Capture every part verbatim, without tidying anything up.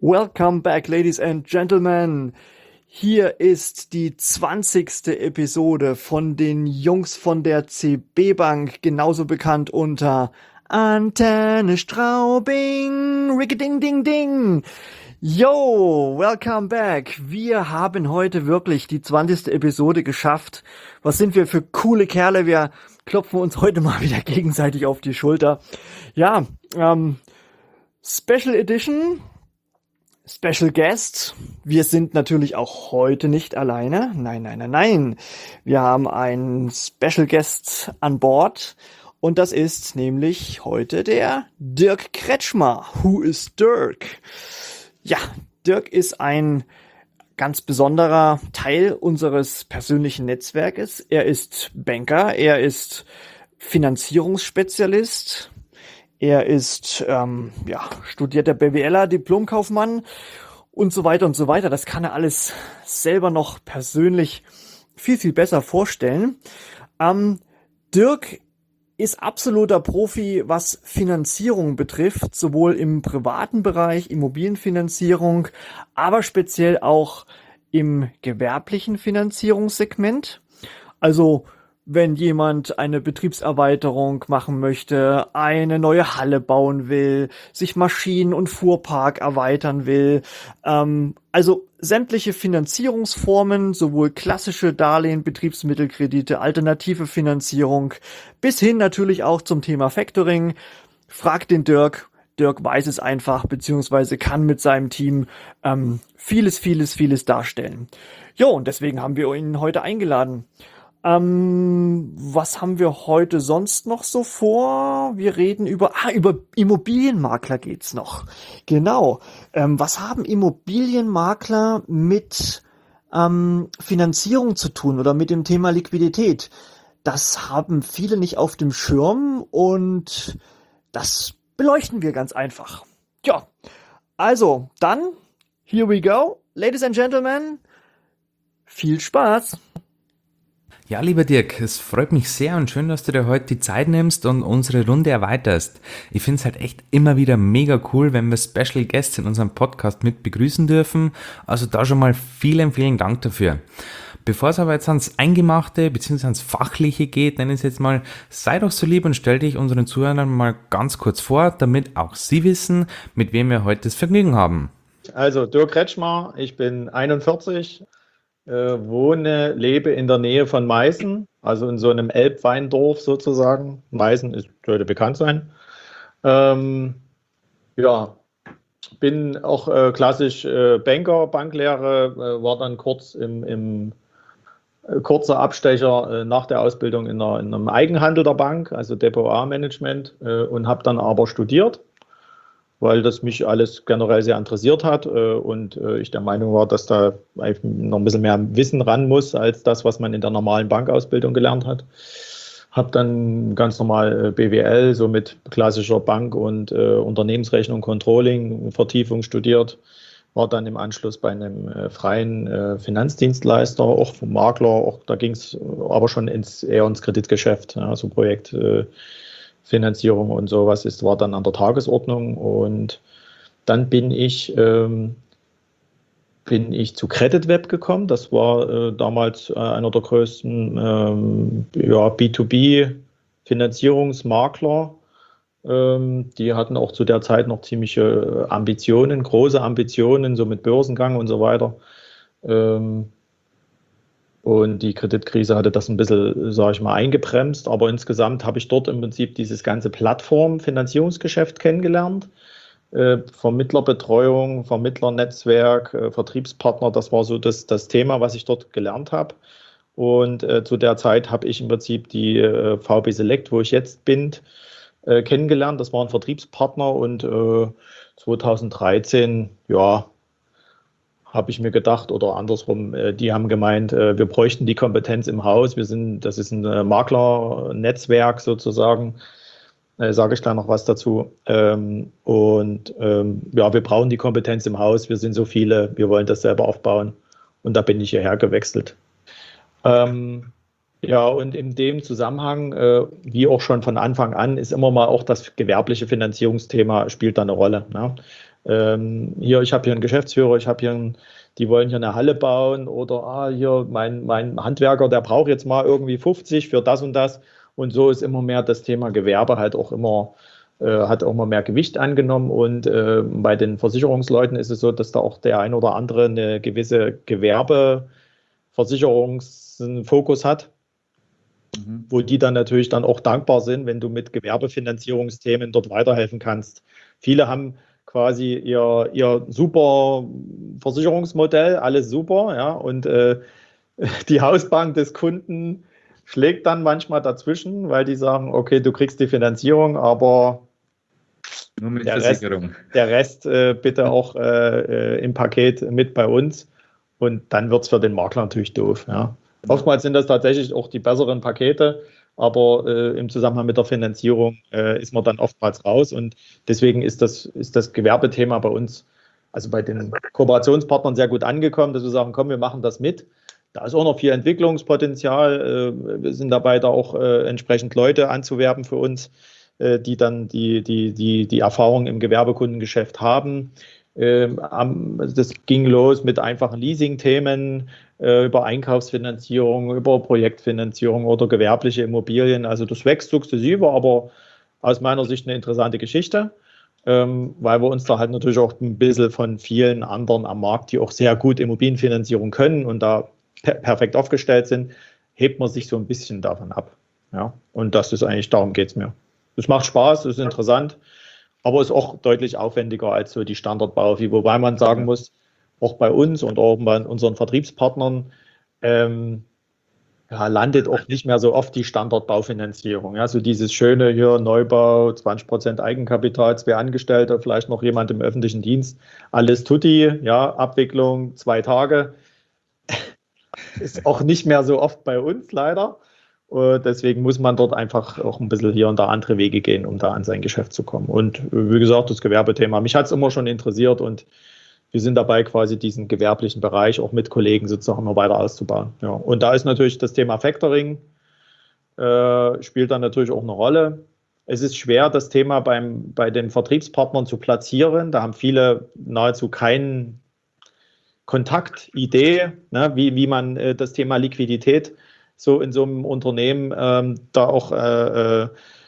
Welcome back, ladies and gentlemen. Hier ist die zwanzigste Episode von den Jungs von der C B Bank, genauso bekannt unter Antenne Straubing, Rickading Ding Ding. Yo, welcome back. Wir haben heute wirklich die zwanzigste Episode geschafft. Was sind wir für coole Kerle? Wir klopfen uns heute mal wieder gegenseitig auf die Schulter. Ja, ähm, Special Edition. Special Guest. Wir sind natürlich auch heute nicht alleine. Nein, nein, nein, nein. Wir haben einen Special Guest an Bord. Und das ist nämlich heute der Dirk Kretschmer. Who is Dirk? Ja, Dirk ist ein ganz besonderer Teil unseres persönlichen Netzwerkes. Er ist Banker, er ist Finanzierungsspezialist. Er ist ähm, ja, studierter BWLer, Diplomkaufmann und so weiter und so weiter. Das kann er alles selber noch persönlich viel, viel besser vorstellen. Ähm, Dirk ist absoluter Profi, was Finanzierung betrifft, sowohl im privaten Bereich, Immobilienfinanzierung, aber speziell auch im gewerblichen Finanzierungssegment. Also wenn jemand eine Betriebserweiterung machen möchte, eine neue Halle bauen will, sich Maschinen- und Fuhrpark erweitern will, ähm, also sämtliche Finanzierungsformen, sowohl klassische Darlehen, Betriebsmittelkredite, alternative Finanzierung, bis hin natürlich auch zum Thema Factoring. Fragt den Dirk. Dirk weiß es einfach, beziehungsweise kann mit seinem Team ähm, vieles, vieles, vieles darstellen. Jo, und deswegen haben wir ihn heute eingeladen. Ähm, was haben wir heute sonst noch so vor? Wir reden über, ah, über Immobilienmakler geht's noch. Genau. Ähm, was haben Immobilienmakler mit ähm, Finanzierung zu tun oder mit dem Thema Liquidität? Das haben viele nicht auf dem Schirm und das beleuchten wir ganz einfach. Ja, also dann, here we go. Ladies and Gentlemen, viel Spaß! Ja, lieber Dirk, es freut mich sehr und schön, dass du dir heute die Zeit nimmst und unsere Runde erweiterst. Ich finde es halt echt immer wieder mega cool, wenn wir Special Guests in unserem Podcast mit begrüßen dürfen. Also da schon mal vielen, vielen Dank dafür. Bevor es aber jetzt ans Eingemachte bzw. ans Fachliche geht, nenne ich es jetzt mal, sei doch so lieb und stell dich unseren Zuhörern mal ganz kurz vor, damit auch sie wissen, mit wem wir heute das Vergnügen haben. Also Dirk Kretschmer, ich bin einundvierzig. Äh, wohne, lebe in der Nähe von Meißen, also in so einem Elbweindorf sozusagen. Meißen ist, sollte bekannt sein. Ähm, ja, bin auch äh, klassisch äh, Banker, Banklehre, äh, war dann kurz im, im äh, kurzer Abstecher äh, nach der Ausbildung in, einer, in einem Eigenhandel der Bank, also Depot A-Management, äh, und habe dann aber studiert, weil das mich alles generell sehr interessiert hat äh, und äh, ich der Meinung war, dass da noch ein bisschen mehr Wissen ran muss, als das, was man in der normalen Bankausbildung gelernt hat. Habe dann ganz normal äh, B W L, so mit klassischer Bank- und äh, Unternehmensrechnung, Controlling, Vertiefung studiert. War dann im Anschluss bei einem äh, freien äh, Finanzdienstleister, auch vom Makler, auch, da ging es aber schon ins, eher ins Kreditgeschäft, ja, so Projekt äh, Finanzierung und sowas ist, war dann an der Tagesordnung und dann bin ich, ähm, bin ich zu CreditWeb gekommen. Das war äh, damals äh, einer der größten ähm, ja, B zwei B Finanzierungsmakler. Ähm, die hatten auch zu der Zeit noch ziemliche Ambitionen, große Ambitionen, so mit Börsengang und so weiter. Ähm, Und die Kreditkrise hatte das ein bisschen, sage ich mal, eingebremst. Aber insgesamt habe ich dort im Prinzip dieses ganze Plattform-Finanzierungsgeschäft kennengelernt. Äh, Vermittlerbetreuung, Vermittlernetzwerk, äh, Vertriebspartner, das war so das, das Thema, was ich dort gelernt habe. Und äh, zu der Zeit habe ich im Prinzip die äh, V B Select, wo ich jetzt bin, äh, kennengelernt. Das war ein Vertriebspartner und äh, zweitausenddreizehn, ja, habe ich mir gedacht, oder andersrum, die haben gemeint, wir bräuchten die Kompetenz im Haus. Wir sind, das ist ein Maklernetzwerk sozusagen, sage ich gleich noch was dazu. Und ja, wir brauchen die Kompetenz im Haus. Wir sind so viele, wir wollen das selber aufbauen. Und da bin ich hierher gewechselt. Ja, und in dem Zusammenhang, wie auch schon von Anfang an, ist immer mal auch das gewerbliche Finanzierungsthema spielt da eine Rolle. Ne? ähm, hier, ich habe hier einen Geschäftsführer, ich habe hier einen, die wollen hier eine Halle bauen oder ah, hier mein, mein Handwerker, der braucht jetzt mal irgendwie fünfzig für das und das. Und so ist immer mehr das Thema Gewerbe halt auch immer, äh, hat auch immer mehr Gewicht angenommen. Und äh, bei den Versicherungsleuten ist es so, dass da auch der ein oder andere eine gewisse Gewerbeversicherungsfokus hat, Mhm. wo die dann natürlich dann auch dankbar sind, wenn du mit Gewerbefinanzierungsthemen dort weiterhelfen kannst. Viele haben quasi ihr, ihr super Versicherungsmodell, alles super, ja, und äh, die Hausbank des Kunden schlägt dann manchmal dazwischen, weil die sagen, okay, du kriegst die Finanzierung, aber Nur mit der Rest, Versicherung. der Rest äh, bitte auch äh, im Paket mit bei uns. Und dann wird es für den Makler natürlich doof. Ja. Oftmals sind das tatsächlich auch die besseren Pakete, aber äh, im Zusammenhang mit der Finanzierung äh, ist man dann oftmals raus. Und deswegen ist das, ist das Gewerbethema bei uns, also bei den Kooperationspartnern, sehr gut angekommen, dass wir sagen, komm, wir machen das mit. Da ist auch noch viel Entwicklungspotenzial. Äh, wir sind dabei, da auch äh, entsprechend Leute anzuwerben für uns, äh, die dann die, die, die, die Erfahrung im Gewerbekundengeschäft haben. Ähm, das ging los mit einfachen Leasing-Themen, äh, über Einkaufsfinanzierung, über Projektfinanzierung oder gewerbliche Immobilien. Also das wächst sukzessive, aber aus meiner Sicht eine interessante Geschichte, ähm, weil wir uns da halt natürlich auch ein bisschen von vielen anderen am Markt, die auch sehr gut Immobilienfinanzierung können und da per perfekt aufgestellt sind, hebt man sich so ein bisschen davon ab. Ja? Und das ist eigentlich, darum geht es mir. Es macht Spaß, es ist interessant, aber ist auch deutlich aufwendiger als so die Standardbaufi, wobei man sagen muss, auch bei uns und auch bei unseren Vertriebspartnern ähm, ja, landet auch nicht mehr so oft die Standardbaufinanzierung. Ja, so dieses schöne hier Neubau, zwanzig Prozent Eigenkapital, zwei Angestellte, vielleicht noch jemand im öffentlichen Dienst, alles tutti, ja, Abwicklung, zwei Tage. Ist auch nicht mehr so oft bei uns leider. Deswegen muss man dort einfach auch ein bisschen hier und da andere Wege gehen, um da an sein Geschäft zu kommen. Und wie gesagt, das Gewerbethema, mich hat es immer schon interessiert und wir sind dabei, quasi diesen gewerblichen Bereich auch mit Kollegen sozusagen noch weiter auszubauen. Ja. Und da ist natürlich das Thema Factoring, äh, spielt dann natürlich auch eine Rolle. Es ist schwer, das Thema beim, bei den Vertriebspartnern zu platzieren. Da haben viele nahezu keinen Kontakt, Idee, ne, wie, wie man äh, das Thema Liquidität so in so einem Unternehmen ähm, da auch, äh, äh,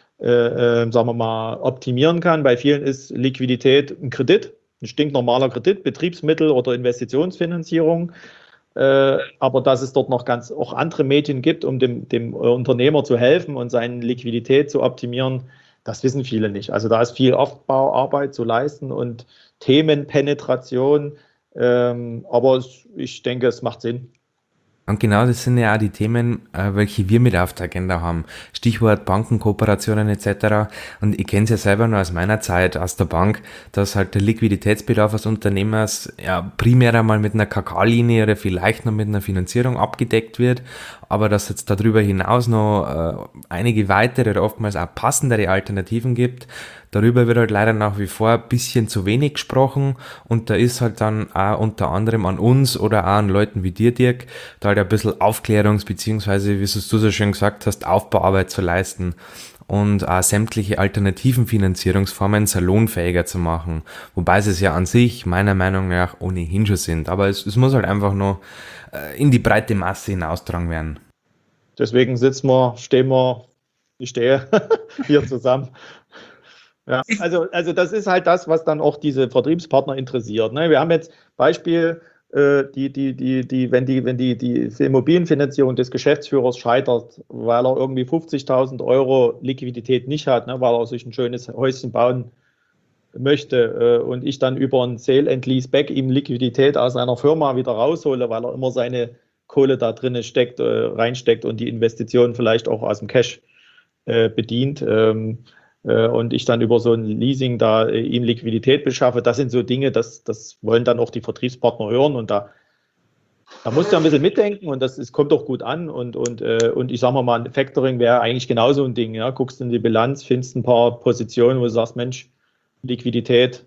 äh, sagen wir mal, optimieren kann. Bei vielen ist Liquidität ein Kredit, ein stinknormaler Kredit, Betriebsmittel oder Investitionsfinanzierung. Äh, aber dass es dort noch ganz auch andere Medien gibt, um dem, dem Unternehmer zu helfen und seine Liquidität zu optimieren, das wissen viele nicht. Also da ist viel Aufbauarbeit zu leisten und Themenpenetration. Ähm, aber es, ich denke, es macht Sinn. Und genau das sind ja auch die Themen, welche wir mit auf der Agenda haben. Stichwort Bankenkooperationen et cetera. Und ich kenne es ja selber nur aus meiner Zeit aus der Bank, dass halt der Liquiditätsbedarf des Unternehmers ja primär einmal mit einer K K-Linie oder vielleicht noch mit einer Finanzierung abgedeckt wird, aber dass es darüber hinaus noch äh, einige weitere oder oftmals auch passendere Alternativen gibt. Darüber wird halt leider nach wie vor ein bisschen zu wenig gesprochen und da ist halt dann auch unter anderem an uns oder auch an Leuten wie dir, Dirk, da halt ein bisschen Aufklärungs- beziehungsweise, wie es du so schön gesagt hast, Aufbauarbeit zu leisten und auch sämtliche alternativen Finanzierungsformen salonfähiger zu machen. Wobei sie es ja an sich meiner Meinung nach ohnehin schon sind. Aber es, es muss halt einfach noch äh, in die breite Masse hinaustragen werden. Deswegen sitzen wir, stehen wir, ich stehe hier zusammen. Ja, also, also das ist halt das, was dann auch diese Vertriebspartner interessiert. Ne? Wir haben jetzt Beispiel, äh, die, die, die, die, wenn die, wenn die, die Immobilienfinanzierung des Geschäftsführers scheitert, weil er irgendwie fünfzigtausend Euro Liquidität nicht hat, ne, weil er sich ein schönes Häuschen bauen möchte äh, und ich dann über ein Sale and Lease Back ihm Liquidität aus einer Firma wieder raushole, weil er immer seine Kohle da drin steckt, äh, reinsteckt und die Investition vielleicht auch aus dem Cash äh, bedient. Ähm, und ich dann über so ein Leasing da äh, ihm Liquidität beschaffe, das sind so Dinge, das, das wollen dann auch die Vertriebspartner hören und da, da musst du ein bisschen mitdenken und das, das kommt auch gut an und, und, äh, und ich sage mal, ein Factoring wäre eigentlich genauso ein Ding, ja, guckst in die Bilanz, findest ein paar Positionen, wo du sagst, Mensch, Liquidität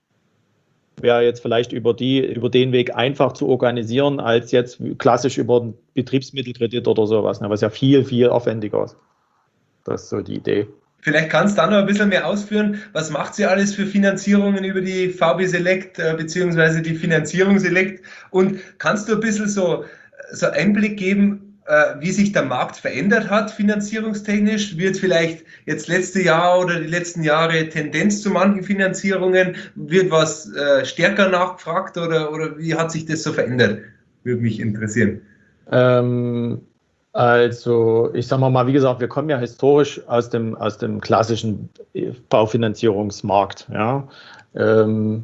wäre jetzt vielleicht über, die, über den Weg einfach zu organisieren, als jetzt klassisch über einen Betriebsmittelkredit oder sowas, ne, was ja viel, viel aufwendiger ist. Das ist so die Idee. Vielleicht kannst du da noch ein bisschen mehr ausführen. Was macht sie alles für Finanzierungen über die V B Select äh, beziehungsweise die Finanzierung Select? Und kannst du ein bisschen so, so Einblick geben, äh, wie sich der Markt verändert hat, finanzierungstechnisch? Wird vielleicht jetzt letzte Jahr oder die letzten Jahre Tendenz zu manchen Finanzierungen? Wird was äh, stärker nachgefragt oder, oder wie hat sich das so verändert? Würde mich interessieren. Ähm, also, ich sage mal, wie gesagt, wir kommen ja historisch aus dem, aus dem klassischen Baufinanzierungsmarkt, ja. Ähm,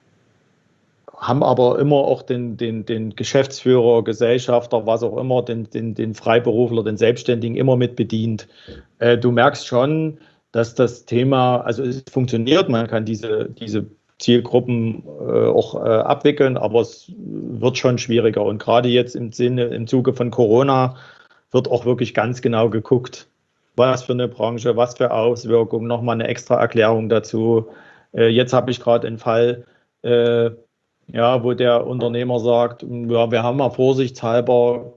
haben aber immer auch den, den, den Geschäftsführer, Gesellschafter, was auch immer, den, den, den Freiberufler, den Selbstständigen immer mit bedient. Äh, du merkst schon, dass das Thema, also es funktioniert, man kann diese, diese Zielgruppen äh, auch äh, abwickeln, aber es wird schon schwieriger. Und gerade jetzt im Sinne, im Zuge von Corona wird auch wirklich ganz genau geguckt, was für eine Branche, was für Auswirkungen, nochmal eine extra Erklärung dazu. Äh, jetzt habe ich gerade einen Fall, äh, ja, wo der Unternehmer sagt, ja, wir haben mal vorsichtshalber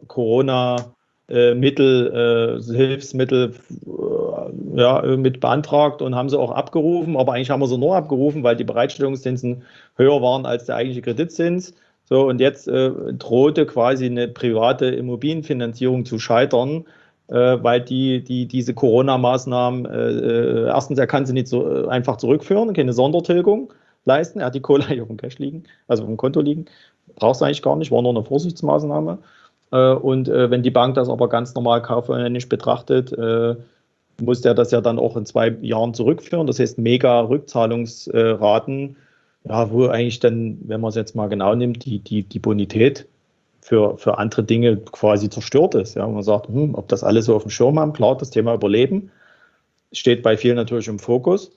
Corona-Mittel, äh, Hilfsmittel äh, ja, mit beantragt und haben sie auch abgerufen, aber eigentlich haben wir sie nur abgerufen, weil die Bereitstellungszinsen höher waren als der eigentliche Kreditzins. So, und jetzt äh, drohte quasi eine private Immobilienfinanzierung zu scheitern, äh, weil die, die diese Corona-Maßnahmen, äh, erstens, er kann sie nicht so äh, einfach zurückführen, keine Sondertilgung leisten. Er hat die Kohle hier auf dem Cash liegen, also auf dem Konto liegen. Brauchst du eigentlich gar nicht, war nur eine Vorsichtsmaßnahme. Äh, und äh, wenn die Bank das aber ganz normal kaufmännisch betrachtet, äh, muss der das ja dann auch in zwei Jahren zurückführen. Das heißt, mega Rückzahlungsraten, ja, wo eigentlich dann, wenn man es jetzt mal genau nimmt, die, die, die Bonität für, für andere Dinge quasi zerstört ist. Ja, man sagt, hm, ob das alles so auf dem Schirm haben, klar, das Thema Überleben steht bei vielen natürlich im Fokus,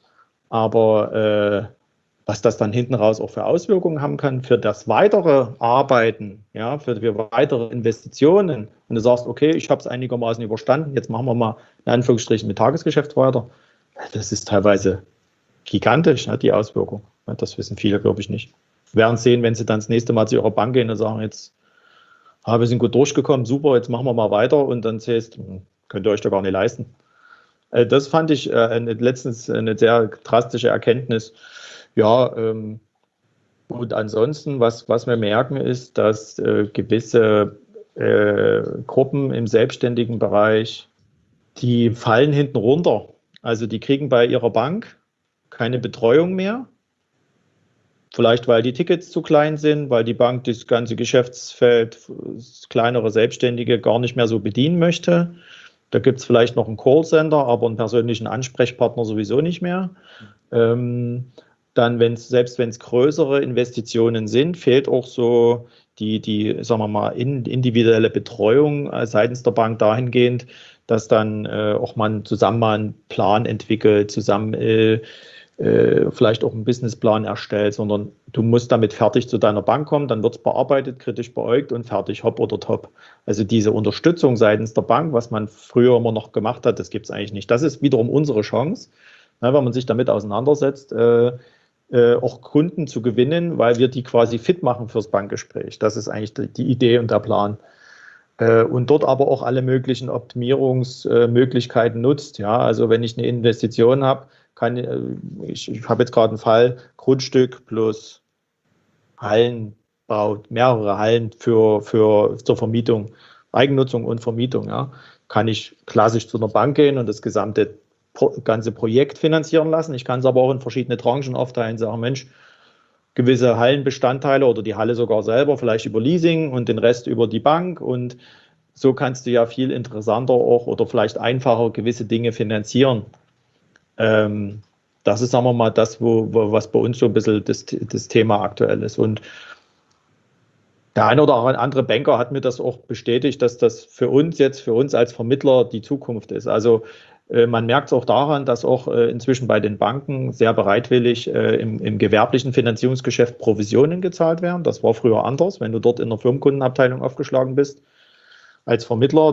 aber äh, was das dann hinten raus auch für Auswirkungen haben kann für das weitere Arbeiten, ja, für, für weitere Investitionen. Und du sagst, okay, ich habe es einigermaßen überstanden, jetzt machen wir mal in Anführungsstrichen mit Tagesgeschäft weiter. Das ist teilweise gigantisch, ne, die Auswirkung. Das wissen viele, glaube ich, nicht. Wir werden sehen, wenn sie dann das nächste Mal zu ihrer Bank gehen und sagen, jetzt ah, wir sind gut durchgekommen, super, jetzt machen wir mal weiter und dann siehst du, könnt ihr euch da gar nicht leisten. Das fand ich äh, letztens eine sehr drastische Erkenntnis. Ja, ähm, und ansonsten, was, was wir merken, ist, dass äh, gewisse äh, Gruppen im selbstständigen Bereich, die fallen hinten runter. Also die kriegen bei ihrer Bank keine Betreuung mehr. Vielleicht, weil die Tickets zu klein sind, weil die Bank das ganze Geschäftsfeld, das kleinere Selbstständige, gar nicht mehr so bedienen möchte. Da gibt es vielleicht noch einen Callcenter, aber einen persönlichen Ansprechpartner sowieso nicht mehr. Ähm, dann, wenn's, selbst wenn es größere Investitionen sind, fehlt auch so die, die sagen wir mal, in, individuelle Betreuung seitens der Bank dahingehend, dass dann äh, auch man zusammen mal einen Plan entwickelt, zusammen äh, äh, vielleicht auch einen Businessplan erstellt, sondern du musst damit fertig zu deiner Bank kommen, dann wird es bearbeitet, kritisch beäugt und fertig, hopp oder top. Also diese Unterstützung seitens der Bank, was man früher immer noch gemacht hat, das gibt es eigentlich nicht. Das ist wiederum unsere Chance, ne, wenn man sich damit auseinandersetzt, äh, äh, auch Kunden zu gewinnen, weil wir die quasi fit machen fürs Bankgespräch. Das ist eigentlich die, die Idee und der Plan. Äh, und dort aber auch alle möglichen Optimierungsmöglichkeiten nutzt. Ja, also wenn ich eine Investition habe, kann ich, ich habe jetzt gerade einen Fall, Grundstück plus Hallenbau, mehrere Hallen für, für zur Vermietung, Eigennutzung und Vermietung, ja, kann ich klassisch zu einer Bank gehen und das gesamte ganze Projekt finanzieren lassen. Ich kann es aber auch in verschiedene Tranchen aufteilen, sagen, Mensch, gewisse Hallenbestandteile oder die Halle sogar selber, vielleicht über Leasing und den Rest über die Bank, und so kannst du ja viel interessanter auch oder vielleicht einfacher gewisse Dinge finanzieren. Ähm, das ist, sagen wir mal, das, wo, wo, was bei uns so ein bisschen das, das Thema aktuell ist. Und der eine oder andere Banker hat mir das auch bestätigt, dass das für uns jetzt, für uns als Vermittler die Zukunft ist. Also äh, man merkt es auch daran, dass auch äh, inzwischen bei den Banken sehr bereitwillig äh, im, im gewerblichen Finanzierungsgeschäft Provisionen gezahlt werden. Das war früher anders, wenn du dort in der Firmenkundenabteilung aufgeschlagen bist. Als Vermittler,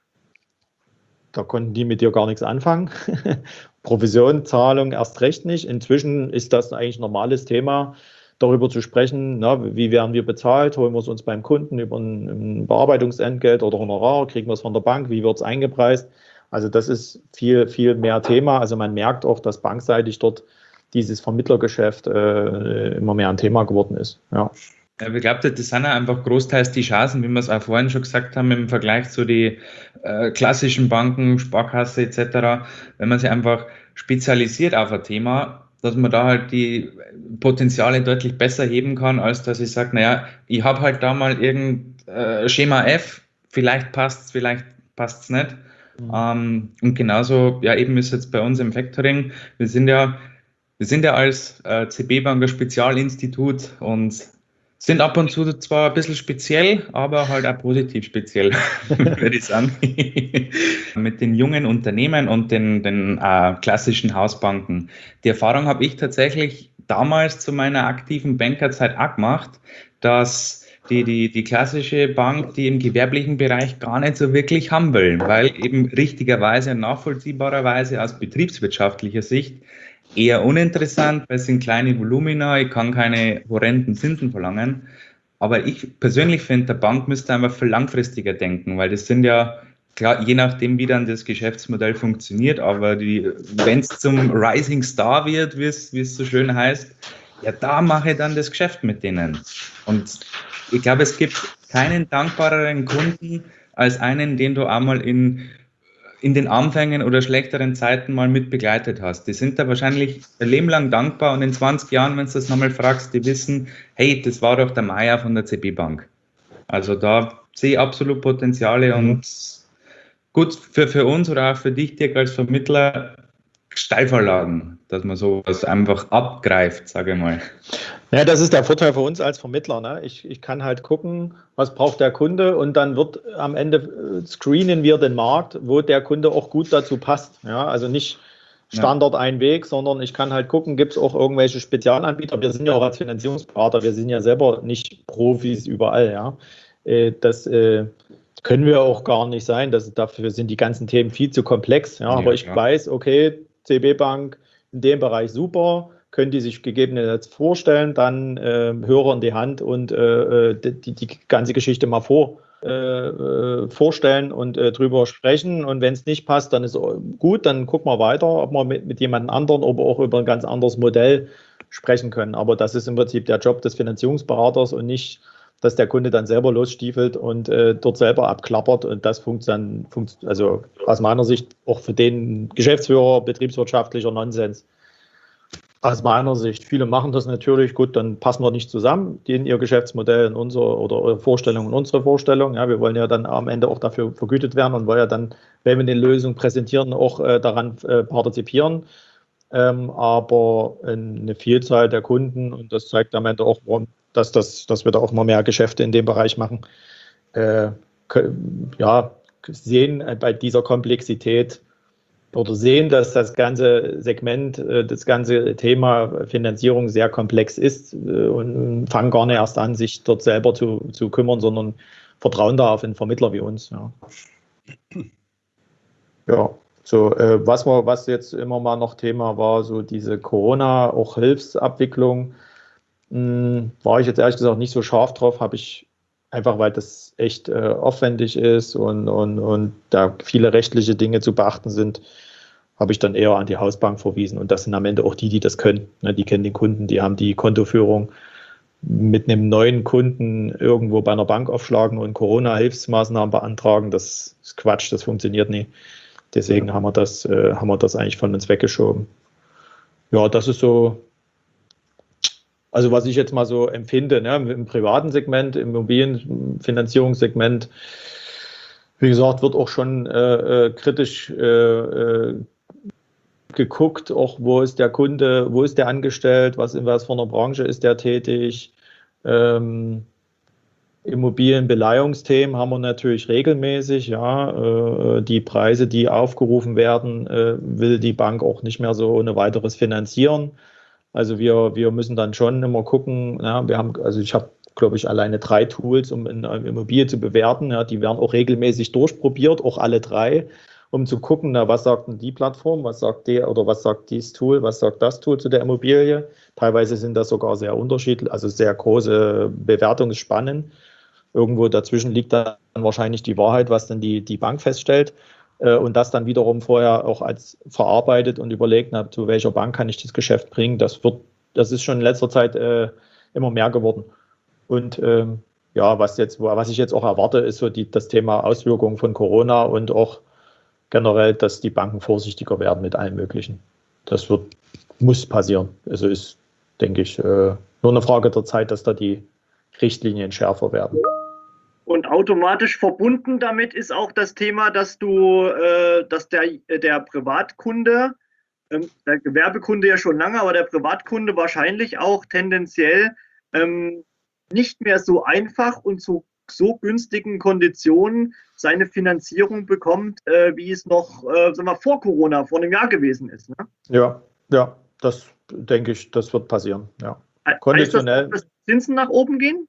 da konnten die mit dir gar nichts anfangen. Provisionzahlung erst recht nicht. Inzwischen ist das eigentlich ein normales Thema, darüber zu sprechen, na, wie werden wir bezahlt, holen wir es uns beim Kunden über ein, ein Bearbeitungsentgelt oder Honorar, kriegen wir es von der Bank, wie wird es eingepreist. Also das ist viel, viel mehr Thema. Also man merkt auch, dass bankseitig dort dieses Vermittlergeschäft äh, immer mehr ein Thema geworden ist. Ja. Ja, ich glaube, das sind ja einfach großteils die Chancen, wie wir es auch vorhin schon gesagt haben, im Vergleich zu den äh, klassischen Banken, Sparkasse et cetera, wenn man sich einfach spezialisiert auf ein Thema, dass man da halt die Potenziale deutlich besser heben kann, als dass ich sage, naja, ich habe halt da mal irgendein äh, Schema F, vielleicht passt es, vielleicht passt es nicht. Mhm. Ähm, und genauso, ja, eben ist jetzt bei uns im Factoring, wir sind ja, wir sind ja als äh, C B-Bank ein Spezialinstitut und sind ab und zu zwar ein bisschen speziell, aber halt auch positiv speziell, würde ich sagen. Mit den jungen Unternehmen und den, den äh, klassischen Hausbanken. Die Erfahrung habe ich tatsächlich damals zu meiner aktiven Bankerzeit auch gemacht, dass die, die, die klassische Bank, die im gewerblichen Bereich gar nicht so wirklich haben will, weil eben richtigerweise und nachvollziehbarerweise aus betriebswirtschaftlicher Sicht eher uninteressant, weil es sind kleine Volumina, ich kann keine horrenden Zinsen verlangen. Aber ich persönlich finde, der Bank müsste einfach viel langfristiger denken, weil das sind ja, klar, je nachdem, wie dann das Geschäftsmodell funktioniert, aber wenn es zum Rising Star wird, wie es, wie es so schön heißt, ja, da mache ich dann das Geschäft mit denen. Und ich glaube, es gibt keinen dankbareren Kunden als einen, den du einmal in in den Anfängen oder schlechteren Zeiten mal mit begleitet hast. Die sind da wahrscheinlich ein Leben lang dankbar und in zwanzig Jahren, wenn du das nochmal fragst, die wissen, hey, das war doch der Meier von der C B-Bank. Also da sehe ich absolut Potenziale mhm. und gut für, für uns oder auch für dich, Dirk, als Vermittler, Steilvorlagen, dass man sowas einfach abgreift, sage ich mal. Ja, das ist der Vorteil für uns als Vermittler. Ne? Ich, ich kann halt gucken, was braucht der Kunde und dann wird am Ende screenen wir den Markt, wo der Kunde auch gut dazu passt. Ja? Also nicht Standard ja. ein Weg, sondern ich kann halt gucken, gibt es auch irgendwelche Spezialanbieter. Wir sind ja auch als Finanzierungsberater, wir sind ja selber nicht Profis überall. Ja? Das können wir auch gar nicht sein. Das, dafür sind die ganzen Themen viel zu komplex. Ja? Ja, aber ich klar. weiß, okay, C B-Bank in dem Bereich super, können die sich gegebenenfalls vorstellen, dann äh, Hörer in die Hand und äh, die, die ganze Geschichte mal vor, äh, vorstellen und äh, drüber sprechen. Und wenn es nicht passt, dann ist gut, dann gucken wir weiter, ob wir mit, mit jemand anderem, aber auch über ein ganz anderes Modell sprechen können. Aber das ist im Prinzip der Job des Finanzierungsberaters und nicht, dass der Kunde dann selber losstiefelt und äh, dort selber abklappert. Und das funktioniert, funkt, also aus meiner Sicht auch für den Geschäftsführer betriebswirtschaftlicher Nonsens. Aus meiner Sicht. Viele machen das natürlich, gut, dann passen wir nicht zusammen, die in ihr Geschäftsmodell in unsere oder eure Vorstellung und unsere Vorstellung. Ja, wir wollen ja dann am Ende auch dafür vergütet werden und wollen ja dann, wenn wir eine Lösung präsentieren, auch äh, daran äh, partizipieren. Ähm, aber eine Vielzahl der Kunden, und das zeigt am Ende auch, dass, das, dass wir da auch mal mehr Geschäfte in dem Bereich machen, äh, ja, sehen bei dieser Komplexität oder sehen, dass das ganze Segment, das ganze Thema Finanzierung sehr komplex ist und fangen gar nicht erst an, sich dort selber zu, zu kümmern, sondern vertrauen da auf einen Vermittler wie uns. Ja, ja so äh, was, wir, was jetzt immer mal noch Thema war, so diese Corona, auch Hilfsabwicklung, mh, war ich jetzt ehrlich gesagt nicht so scharf drauf, habe ich einfach, weil das echt äh, aufwendig ist und, und, und da viele rechtliche Dinge zu beachten sind, habe ich dann eher an die Hausbank verwiesen. Und das sind am Ende auch die, die das können. Ne, die kennen den Kunden, die haben die Kontoführung. Mit einem neuen Kunden irgendwo bei einer Bank aufschlagen und Corona-Hilfsmaßnahmen beantragen, das ist Quatsch, das funktioniert nie. Deswegen haben wir das, äh, haben wir das eigentlich von uns weggeschoben. Ja, das ist so, also was ich jetzt mal so empfinde, ne, im privaten Segment, im Immobilienfinanzierungssegment, wie gesagt, wird auch schon äh, kritisch äh, geguckt, auch wo ist der Kunde, wo ist der angestellt, was in was für einer Branche ist der tätig. Ähm, Immobilienbeleihungsthemen haben wir natürlich regelmäßig, ja. Äh, die Preise, die aufgerufen werden, äh, will die Bank auch nicht mehr so ohne weiteres finanzieren. Also wir, wir müssen dann schon immer gucken, ja, wir haben, also ich habe, glaube ich, alleine drei Tools, um eine Immobilie zu bewerten. Ja, die werden auch regelmäßig durchprobiert, auch alle drei, um zu gucken, na, was sagt denn die Plattform, was sagt der oder was sagt dieses Tool, was sagt das Tool zu der Immobilie. Teilweise sind das sogar sehr unterschiedlich, also sehr große Bewertungsspannen. Irgendwo dazwischen liegt dann wahrscheinlich die Wahrheit, was dann die, die Bank feststellt. äh, und das dann wiederum vorher auch als verarbeitet und überlegt habe, zu welcher Bank kann ich das Geschäft bringen. Das wird, das ist schon in letzter Zeit äh, immer mehr geworden. Und ähm, ja, was jetzt, was ich jetzt auch erwarte, ist so die, das Thema Auswirkungen von Corona und auch generell, dass die Banken vorsichtiger werden mit allem Möglichen. Das wird, muss passieren. Also ist, denke ich, äh, nur eine Frage der Zeit, dass da die Richtlinien schärfer werden. Und automatisch verbunden damit ist auch das Thema, dass du, äh, dass der, der Privatkunde, ähm, der Gewerbekunde ja schon lange, aber der Privatkunde wahrscheinlich auch tendenziell ähm, nicht mehr so einfach und zu so günstigen Konditionen seine Finanzierung bekommt, äh, wie es noch äh, sagen wir, vor Corona, vor einem Jahr gewesen ist. Ne? Ja, ja, das denke ich, das wird passieren. Ja. Konditionell. Heißt das, dass Zinsen nach oben gehen?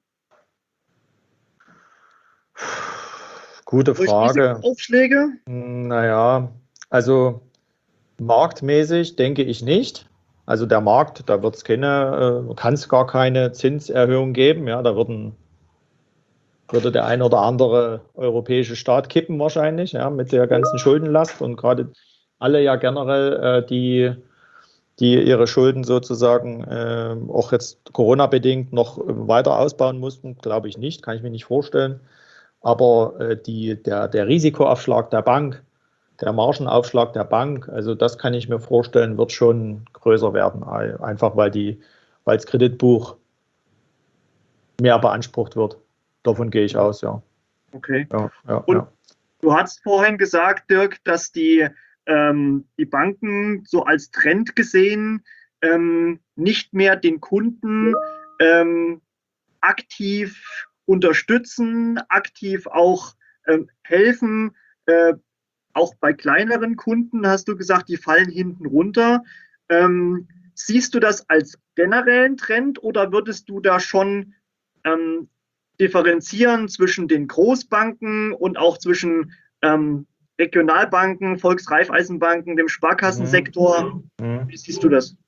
Gute Frage. Aufschläge? Naja, also marktmäßig denke ich nicht. Also der Markt, da wird es keine, äh, kann es gar keine Zinserhöhung geben. Ja, da würden, würde der ein oder andere europäische Staat kippen wahrscheinlich, ja, mit der ganzen Schuldenlast und gerade alle ja generell, äh, die, die ihre Schulden sozusagen äh, auch jetzt Corona-bedingt noch weiter ausbauen mussten, glaube ich nicht, kann ich mir nicht vorstellen. Aber äh, die, der, der Risikoaufschlag der Bank, der Margenaufschlag der Bank, also das kann ich mir vorstellen, wird schon größer werden, einfach weil die, weil das Kreditbuch mehr beansprucht wird. Davon gehe ich aus, ja. Okay. Ja, ja, Und ja. Du hast vorhin gesagt, Dirk, dass die, ähm, die Banken so als Trend gesehen ähm, nicht mehr den Kunden ähm, aktiv unterstützen, aktiv auch ähm, helfen. Äh, auch bei kleineren Kunden hast du gesagt, die fallen hinten runter. Ähm, siehst du das als generellen Trend oder würdest du da schon ähm, differenzieren zwischen den Großbanken und auch zwischen ähm, Regionalbanken, Volksraiffeisenbanken, dem Sparkassensektor? Mhm. Wie siehst du das?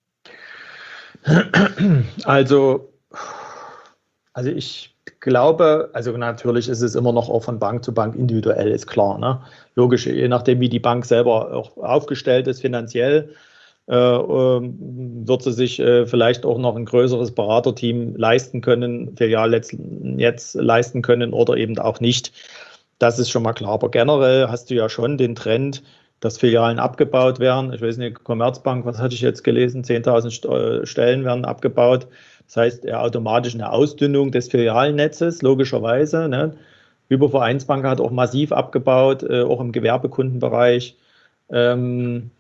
Also, also ich glaube, also natürlich ist es immer noch auch von Bank zu Bank individuell, ist klar. Ne? Logisch, je nachdem, wie die Bank selber auch aufgestellt ist finanziell, äh, ähm, wird sie sich äh, vielleicht auch noch ein größeres Beraterteam leisten können, Filial jetzt, jetzt leisten können oder eben auch nicht. Das ist schon mal klar. Aber generell hast du ja schon den Trend, dass Filialen abgebaut werden. Ich weiß nicht, Commerzbank, was hatte ich jetzt gelesen? zehntausend Stellen werden abgebaut. Das heißt, ja, automatisch eine Ausdünnung des Filialnetzes, logischerweise. Ne? Hypovereinsbank hat auch massiv abgebaut, äh, auch im Gewerbekundenbereich. Ähm,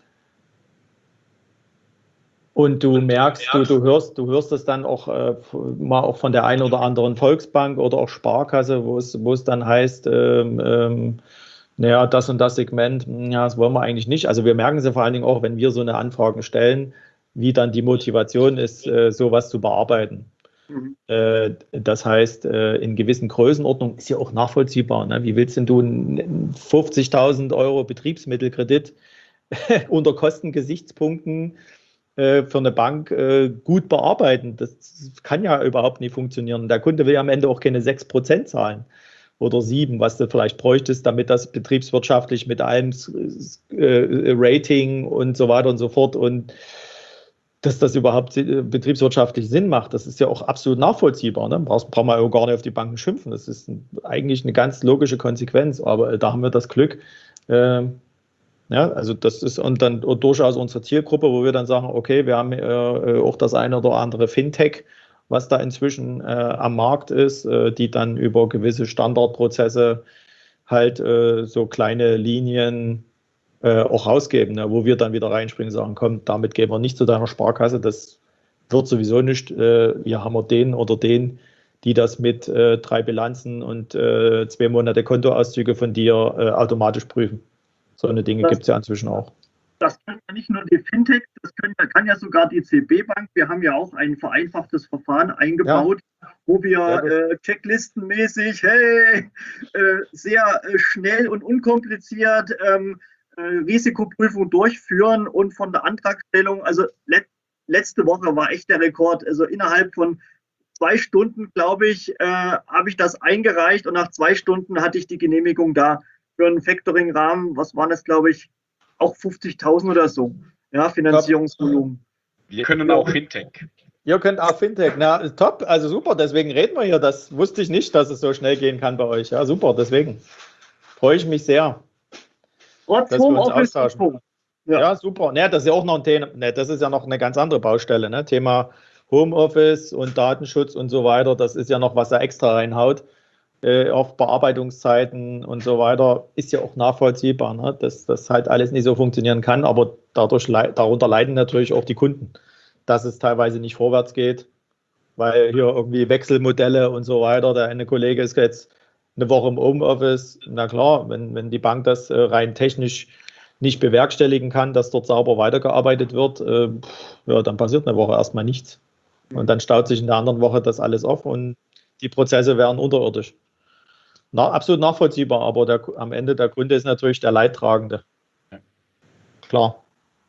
und du merkst, du, du hörst, du hörst das dann auch äh, mal auch von der einen oder anderen Volksbank oder auch Sparkasse, wo es, wo es dann heißt, ähm, ähm, naja, das und das Segment, ja, das wollen wir eigentlich nicht. Also wir merken es vor allen Dingen auch, wenn wir so eine Anfrage stellen, wie dann die Motivation ist, äh, sowas zu bearbeiten. Mhm. Äh, das heißt, äh, in gewissen Größenordnungen ist ja auch nachvollziehbar. Ne? Wie willst denn du einen fünfzigtausend Euro Betriebsmittelkredit unter Kostengesichtspunkten äh, für eine Bank äh, gut bearbeiten? Das kann ja überhaupt nicht funktionieren. Der Kunde will ja am Ende auch keine sechs Prozent zahlen. Oder sieben, was du vielleicht bräuchtest, damit das betriebswirtschaftlich mit allem äh, Rating und so weiter und so fort und dass das überhaupt betriebswirtschaftlich Sinn macht, das ist ja auch absolut nachvollziehbar. Ne? Brauchst, braucht man ja gar nicht auf die Banken schimpfen. Das ist ein, eigentlich eine ganz logische Konsequenz, aber äh, da haben wir das Glück. Äh, ja, also das ist und dann durchaus unsere Zielgruppe, wo wir dann sagen, okay, wir haben äh, auch das eine oder andere Fintech, was da inzwischen äh, am Markt ist, äh, die dann über gewisse Standardprozesse halt äh, so kleine Linien äh, auch rausgeben, ne, wo wir dann wieder reinspringen und sagen, komm, damit gehen wir nicht zu deiner Sparkasse, das wird sowieso nicht. Äh, wir haben wir den oder den, die das mit äh, drei Bilanzen und äh, zwei Monate Kontoauszüge von dir äh, automatisch prüfen. So eine Dinge gibt es ja inzwischen auch. Das kann ja nicht nur die Fintech, das können, kann ja sogar die C B Bank. Wir haben ja auch ein vereinfachtes Verfahren eingebaut, ja, wo wir äh, checklistenmäßig, hey, äh, sehr äh, schnell und unkompliziert ähm, äh, Risikoprüfung durchführen und von der Antragstellung, also let, letzte Woche war echt der Rekord, also innerhalb von zwei Stunden, glaube ich, äh, habe ich das eingereicht und nach zwei Stunden hatte ich die Genehmigung da für einen Factoring-Rahmen, was waren das, glaube ich, auch fünfzigtausend oder so, ja, Finanzierungsvolumen. Wir können auch Fintech. Ihr könnt auch Fintech. Na, top, also super, deswegen reden wir hier. Das wusste ich nicht, dass es so schnell gehen kann bei euch. Ja, super, deswegen freue ich mich sehr, Trotz dass wir uns Homeoffice. austauschen. Ja. Ja, super. Ne, das ist ja auch noch ein Thema, ne, das ist ja noch eine ganz andere Baustelle, ne? Thema Homeoffice und Datenschutz und so weiter. Das ist ja noch, was da extra reinhaut. Äh, auch Bearbeitungszeiten und so weiter, ist ja auch nachvollziehbar, ne? Dass das halt alles nicht so funktionieren kann, aber dadurch, darunter leiden natürlich auch die Kunden, dass es teilweise nicht vorwärts geht, weil hier irgendwie Wechselmodelle und so weiter. Der eine Kollege ist jetzt eine Woche im Homeoffice. Na klar, wenn, wenn die Bank das äh, rein technisch nicht bewerkstelligen kann, dass dort sauber weitergearbeitet wird, äh, ja, dann passiert eine Woche erstmal nichts. Und dann staut sich in der anderen Woche das alles auf und die Prozesse werden unterirdisch. Na, absolut nachvollziehbar, aber der, am Ende der Kunde ist natürlich der Leidtragende. Klar.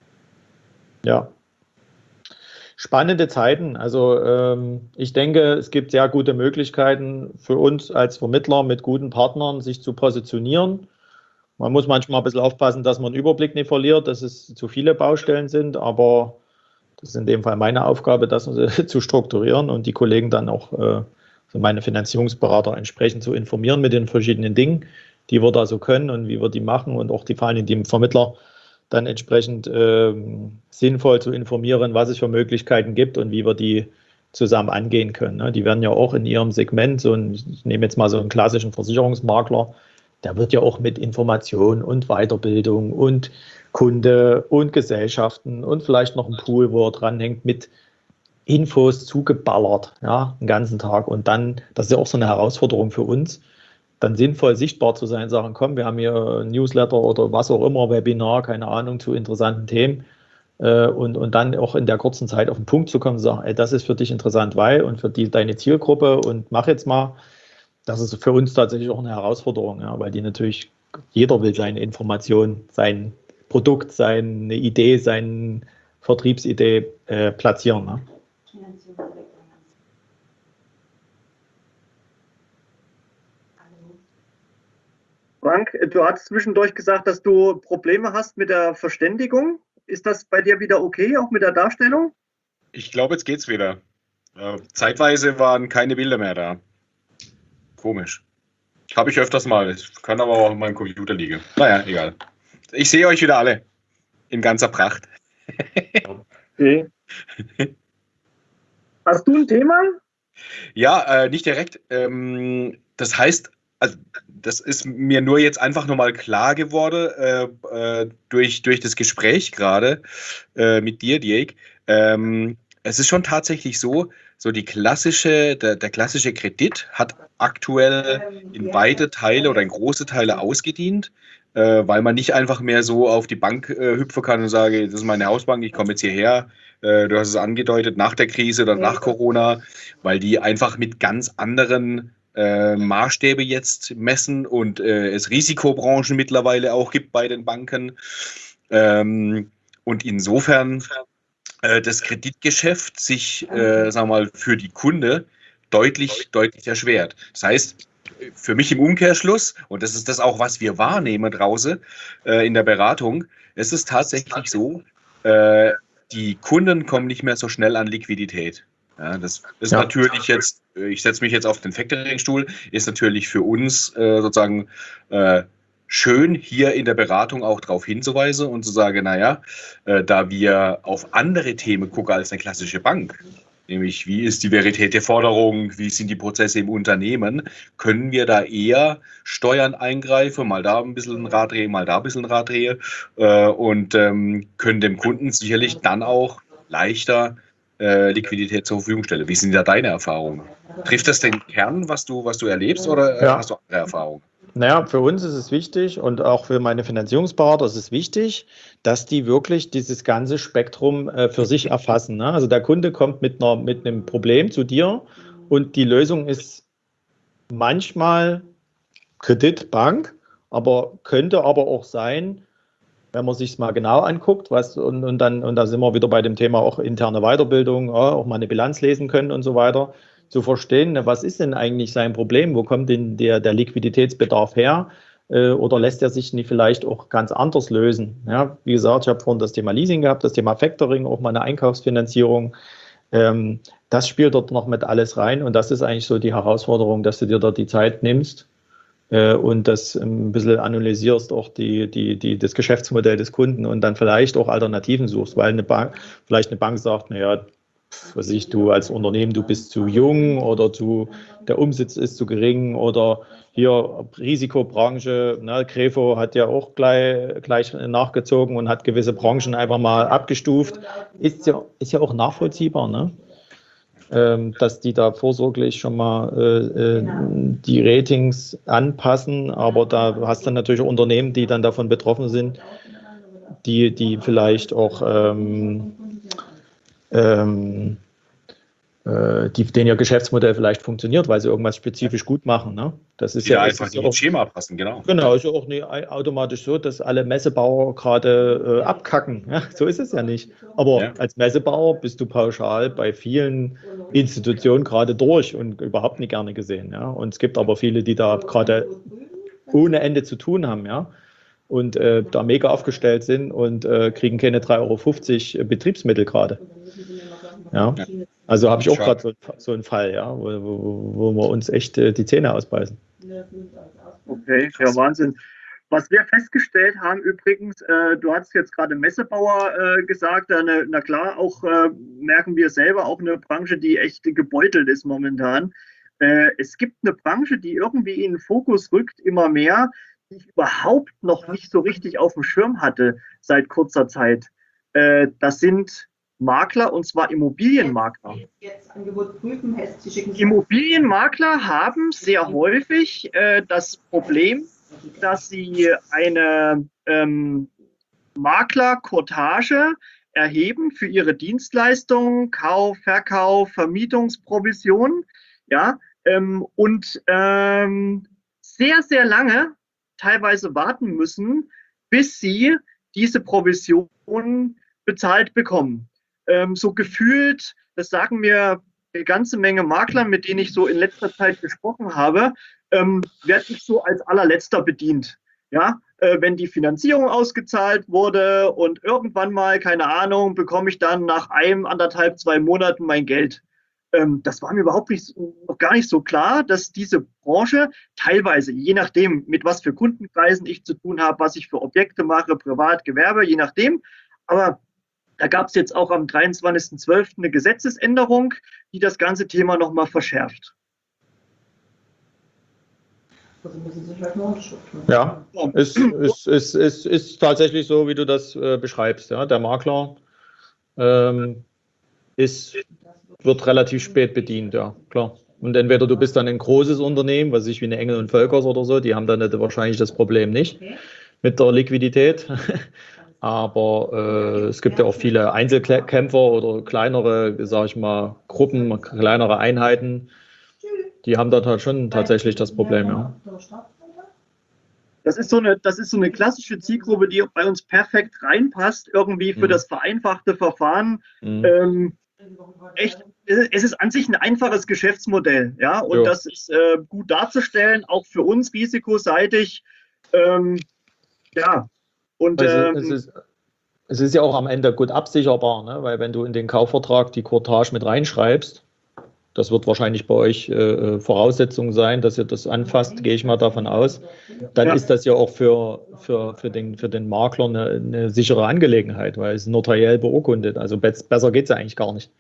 Ja. Spannende Zeiten. Also ähm, ich denke, es gibt sehr gute Möglichkeiten für uns als Vermittler mit guten Partnern, sich zu positionieren. Man muss manchmal ein bisschen aufpassen, dass man den Überblick nicht verliert, dass es zu viele Baustellen sind, aber das ist in dem Fall meine Aufgabe, das zu strukturieren und die Kollegen dann auch, äh, also meine Finanzierungsberater entsprechend zu informieren mit den verschiedenen Dingen, die wir da so können und wie wir die machen und auch die vor allem die Vermittler dann entsprechend äh, sinnvoll zu informieren, was es für Möglichkeiten gibt und wie wir die zusammen angehen können. Ne? Die werden ja auch in ihrem Segment, so ein, ich nehme jetzt mal so einen klassischen Versicherungsmakler, der wird ja auch mit Information und Weiterbildung und Kunde und Gesellschaften und vielleicht noch ein Pool, wo er dranhängt, mit Infos zugeballert, ja, den ganzen Tag. Und dann, das ist ja auch so eine Herausforderung für uns, dann sinnvoll sichtbar zu sein, sagen, komm, wir haben hier ein Newsletter oder was auch immer, Webinar, keine Ahnung, zu interessanten Themen. Äh, und, und dann auch in der kurzen Zeit auf den Punkt zu kommen und sagen, ey, das ist für dich interessant, weil und für die, deine Zielgruppe und mach jetzt mal. Das ist für uns tatsächlich auch eine Herausforderung, ja, weil die natürlich, jeder will seine Information, sein Produkt, seine Idee, seine Vertriebsidee äh, platzieren. Ne? Frank, du hast zwischendurch gesagt, dass du Probleme hast mit der Verständigung. Ist das bei dir wieder okay, auch mit der Darstellung? Ich glaube, jetzt geht's wieder. Äh, zeitweise waren keine Bilder mehr da. Komisch. Habe ich öfters mal. Kann aber auch in meinem Computer liegen. Naja, egal. Ich sehe euch wieder alle. In ganzer Pracht. Okay. Hast du ein Thema? Ja, äh, nicht direkt. Ähm, das heißt, also das ist mir nur jetzt einfach nochmal klar geworden äh, äh, durch, durch das Gespräch gerade äh, mit dir, Dieg. Ähm, es ist schon tatsächlich so, so die klassische, der, der klassische Kredit hat aktuell in weite Teile oder in große Teile ausgedient, äh, weil man nicht einfach mehr so auf die Bank äh, hüpfen kann und sage, das ist meine Hausbank, ich komme jetzt hierher. Äh, du hast es angedeutet, nach der Krise oder nach Corona, weil die einfach mit ganz anderen äh, Maßstäbe jetzt messen und äh, es Risikobranchen mittlerweile auch gibt bei den Banken. Ähm, und insofern äh, das Kreditgeschäft sich, äh, sagen wir mal, für die Kunde deutlich, deutlich erschwert. Das heißt, für mich im Umkehrschluss, und das ist das auch, was wir wahrnehmen draußen äh, in der Beratung, es ist tatsächlich so, äh, die Kunden kommen nicht mehr so schnell an Liquidität. Ja, das ist ja natürlich jetzt, ich setze mich jetzt auf den Factoring-Stuhl, ist natürlich für uns äh, sozusagen äh, schön, hier in der Beratung auch darauf hinzuweisen und zu sagen, naja, äh, da wir auf andere Themen gucken als eine klassische Bank, nämlich wie ist die Verität der Forderung, wie sind die Prozesse im Unternehmen, können wir da eher Steuern eingreifen, mal da ein bisschen ein Rad drehen, mal da ein bisschen ein Rad drehen äh, und ähm, können dem Kunden sicherlich dann auch leichter äh, Liquidität zur Verfügung stellen. Wie sind da deine Erfahrungen? Trifft das den Kern, was du, was du erlebst, oder äh, Ja. hast du andere Erfahrungen? Naja, für uns ist es wichtig und auch für meine Finanzierungsberater ist es wichtig, dass die wirklich dieses ganze Spektrum äh, für sich erfassen. Ne? Also der Kunde kommt mit, einer, mit einem Problem zu dir und die Lösung ist manchmal Kredit, Bank, aber könnte aber auch sein, wenn man sich es mal genau anguckt, was, und, und, dann, und da sind wir wieder bei dem Thema auch interne Weiterbildung, ja, auch mal eine Bilanz lesen können und so weiter, zu verstehen, was ist denn eigentlich sein Problem, wo kommt denn der, der Liquiditätsbedarf her, Äh, oder lässt er sich nicht vielleicht auch ganz anders lösen? Ja, wie gesagt, ich habe vorhin das Thema Leasing gehabt, das Thema Factoring, auch mal eine Einkaufsfinanzierung. Ähm, das spielt dort noch mit alles rein und das ist eigentlich so die Herausforderung, dass du dir da die Zeit nimmst äh, und das ein bisschen analysierst, auch die, die, die, das Geschäftsmodell des Kunden und dann vielleicht auch Alternativen suchst, weil eine Bank, vielleicht eine Bank sagt, naja, was ich, du als Unternehmen, du bist zu jung oder zu, der Umsatz ist zu gering oder hier Risikobranche, ne, Grefo hat ja auch gleich, gleich nachgezogen und hat gewisse Branchen einfach mal abgestuft. Ist ja, ist ja auch nachvollziehbar, ne? Ähm, dass die da vorsorglich schon mal äh, äh, die Ratings anpassen, aber da hast du natürlich Unternehmen, die dann davon betroffen sind, die, die vielleicht auch ähm, ähm, äh, die, denen ihr Geschäftsmodell vielleicht funktioniert, weil sie irgendwas spezifisch gut machen. Ne? Das ist Die da ja, einfach ist nicht ja ins auch, Schema passen, genau. genau, ist ja auch nicht automatisch so, dass alle Messebauer gerade äh, abkacken. Ja, so ist es ja nicht. Aber Ja. als Messebauer bist du pauschal bei vielen Institutionen gerade durch und überhaupt nicht gerne gesehen. Ja? Und es gibt aber viele, die da gerade ohne Ende zu tun haben, ja. Und äh, da mega aufgestellt sind und äh, kriegen keine drei Euro fünfzig Betriebsmittel gerade. Ja. Also habe ich auch gerade so, so einen Fall, ja, wo, wo, wo wir uns echt äh, die Zähne ausbeißen. Okay, ja, Wahnsinn. Was wir festgestellt haben übrigens, äh, du hast jetzt gerade Messebauer äh, gesagt, äh, na klar, auch äh, merken wir selber, auch eine Branche, die echt gebeutelt ist momentan. Äh, es gibt eine Branche, die irgendwie in den Fokus rückt, immer mehr, die ich überhaupt noch nicht so richtig auf dem Schirm hatte seit kurzer Zeit. Äh, das sind Makler, und zwar Immobilienmakler. Jetzt Angebot prüfen, heißt, Sie schicken Immobilienmakler haben sehr häufig äh, das Problem, dass sie eine ähm, Maklerkotage erheben für ihre Dienstleistungen, Kauf, Verkauf, Vermietungsprovision, ja, ähm, und ähm, sehr, sehr lange teilweise warten müssen, bis sie diese Provision bezahlt bekommen. Ähm, so gefühlt, das sagen mir eine ganze Menge Makler, mit denen ich so in letzter Zeit gesprochen habe, ähm, werde ich so als allerletzter bedient. Ja, äh, wenn die Finanzierung ausgezahlt wurde und irgendwann mal, keine Ahnung, bekomme ich dann nach einem, anderthalb, zwei Monaten mein Geld. Ähm, das war mir überhaupt nicht, noch gar nicht so klar, dass diese Branche teilweise, je nachdem, mit was für Kundenkreisen ich zu tun habe, was ich für Objekte mache, Privat, Gewerbe, je nachdem, aber da gab es jetzt auch am dreiundzwanzigsten zwölften eine Gesetzesänderung, die das ganze Thema nochmal verschärft. Also müssen Sie vielleicht eine Unterschrift machen. Ja, ist, ist, ist, ist, ist tatsächlich so, wie du das äh, beschreibst. Ja? Der Makler ähm, ist, wird relativ spät bedient, ja, klar. Und entweder du bist dann ein großes Unternehmen, was ich wie eine Engel und Völkers oder so, die haben dann wahrscheinlich das Problem nicht mit der Liquidität. Aber äh, es gibt ja auch viele Einzelkämpfer oder kleinere, sage ich mal, Gruppen, kleinere Einheiten, die haben dort halt schon tatsächlich das Problem, ja. Das ist so eine, das ist so eine klassische Zielgruppe, die bei uns perfekt reinpasst, irgendwie für Mhm. das vereinfachte Verfahren. Mhm. Ähm, echt, es ist an sich ein einfaches Geschäftsmodell, ja, und Jo. das ist äh, gut darzustellen, auch für uns risikoseitig. Ähm, ja, und Also, ähm, es, ist, es ist ja auch am Ende gut absicherbar, ne? Weil wenn du in den Kaufvertrag die Courtage mit reinschreibst, das wird wahrscheinlich bei euch äh, Voraussetzung sein, dass ihr das anfasst, gehe ich mal davon aus. Dann Ja. ist das ja auch für, für, für, den, für den Makler eine, eine sichere Angelegenheit, weil es notariell beurkundet. Also be besser geht es ja eigentlich gar nicht.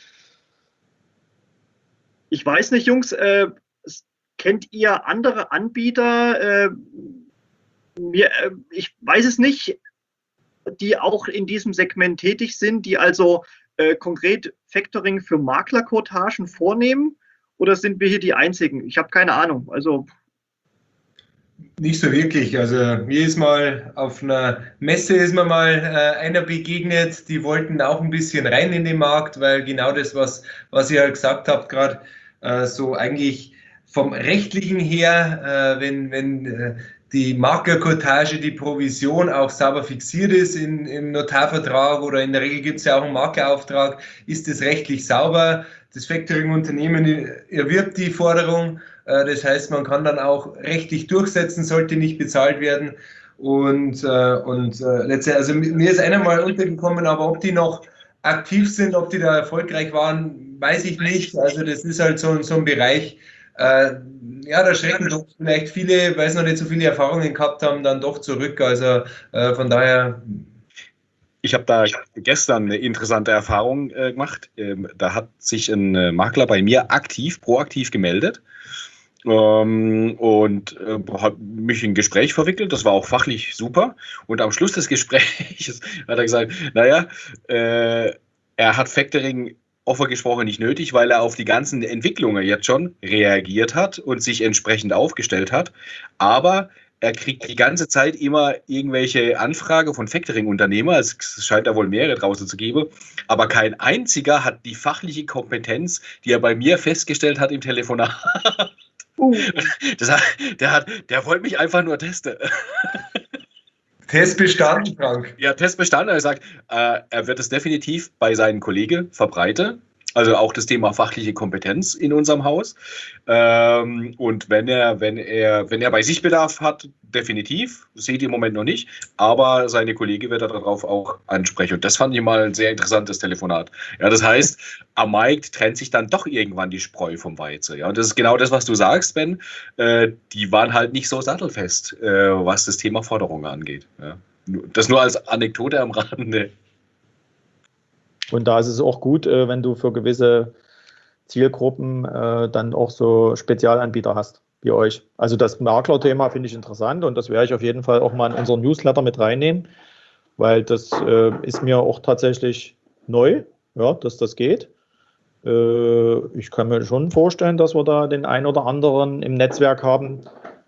ich weiß nicht, Jungs, äh, kennt ihr andere Anbieter? Äh, mir, äh, ich weiß es nicht, die auch in diesem Segment tätig sind, die also äh, konkret Factoring für Maklerquotagen vornehmen? Oder sind wir hier die Einzigen? Ich habe keine Ahnung. Also Nicht so wirklich. Also mir ist mal auf einer Messe ist mir mal äh, einer begegnet, die wollten auch ein bisschen rein in den Markt, weil genau das, was, was ihr halt gesagt habt, gerade äh, so eigentlich vom Rechtlichen her, äh, wenn, wenn äh, die Maklercottage, die Provision auch sauber fixiert ist in, im Notarvertrag oder in der Regel gibt es ja auch einen Makelauftrag, ist das rechtlich sauber. Das Factoring-Unternehmen erwirbt die Forderung, das heißt, man kann dann auch rechtlich durchsetzen, sollte nicht bezahlt werden. Und, und letztendlich, also mir ist einer mal untergekommen, aber ob die noch aktiv sind, ob die da erfolgreich waren, weiß ich nicht. Also das ist halt so, so ein Bereich, äh, ja, da schrecken doch vielleicht viele, weil sie noch nicht so viele Erfahrungen gehabt haben, dann doch zurück. Also äh, von daher. Ich habe da gestern eine interessante Erfahrung äh, gemacht. Ähm, da hat sich ein äh, Makler bei mir aktiv, proaktiv gemeldet ähm, und äh, hat mich in ein Gespräch verwickelt. Das war auch fachlich super. Und am Schluss des Gesprächs hat er gesagt, naja, äh, er hat Factoring offen gesprochen nicht nötig, weil er auf die ganzen Entwicklungen jetzt schon reagiert hat und sich entsprechend aufgestellt hat. Aber er kriegt die ganze Zeit immer irgendwelche Anfragen von Factoring-Unternehmern. Es scheint da wohl mehrere draußen zu geben. Aber kein einziger hat die fachliche Kompetenz, die er bei mir festgestellt hat im Telefonat. Uh. Das hat, der, hat, der wollte mich einfach nur testen. Test bestanden, Frank. Ja, Test bestanden. Er sagt, äh, er wird es definitiv bei seinen Kollegen verbreiten. Also auch das Thema fachliche Kompetenz in unserem Haus. Ähm, und wenn er, wenn er, wenn er bei sich Bedarf hat, definitiv, seht ihr im Moment noch nicht, aber seine Kollege wird er darauf auch ansprechen. Und das fand ich mal ein sehr interessantes Telefonat. Ja, das heißt, am Markt trennt sich dann doch irgendwann die Spreu vom Weizen. Ja, und das ist genau das, was du sagst, Ben. Äh, die waren halt nicht so sattelfest, äh, was das Thema Forderungen angeht. Ja. Das nur als Anekdote am Rande. Und da ist es auch gut, wenn du für gewisse Zielgruppen dann auch so Spezialanbieter hast, wie euch. Also das Makler-Thema finde ich interessant und das werde ich auf jeden Fall auch mal in unseren Newsletter mit reinnehmen, weil das ist mir auch tatsächlich neu, ja, dass das geht. Ich kann mir schon vorstellen, dass wir da den einen oder anderen im Netzwerk haben,